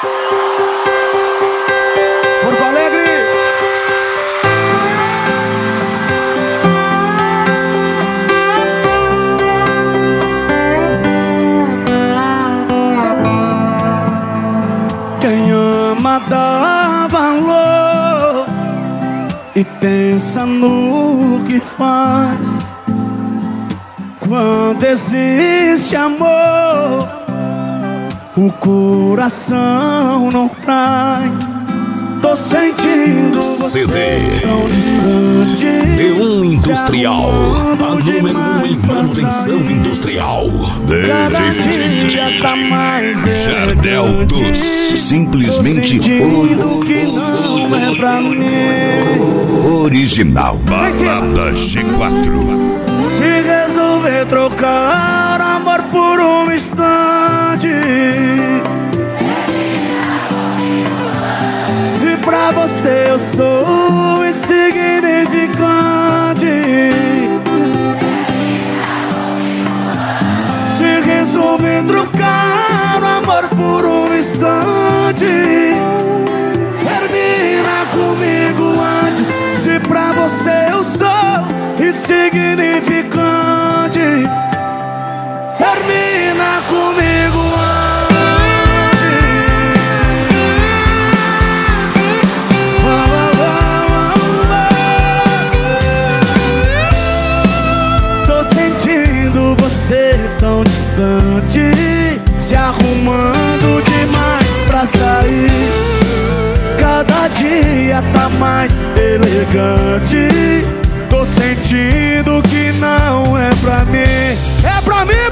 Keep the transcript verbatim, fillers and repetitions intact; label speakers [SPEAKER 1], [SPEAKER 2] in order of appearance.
[SPEAKER 1] Porto Alegre. Quem ama dá valor e pensa no que faz. Quando existe amor, o coração não trai. Tô sentindo
[SPEAKER 2] C D
[SPEAKER 1] você tão distante.
[SPEAKER 2] D um Industrial, a número um em manutenção industrial.
[SPEAKER 1] Cada dia tá mais
[SPEAKER 2] Jardel
[SPEAKER 1] elegante.
[SPEAKER 2] dos simplesmente
[SPEAKER 1] Tô sentindo que não é pra mim.
[SPEAKER 2] original. Balada G quatro.
[SPEAKER 1] Se resolver trocar amor por um instante, se pra você eu sou insignificante, se resolver trocar amor por um instante, termina comigo antes. Se pra você eu sou insignificante, termina comigo antes. Tô sentindo você tão distante, se arrumando demais pra sair. Cada dia tá mais elegante. Tô sentindo que não é pra mim. É pra mim,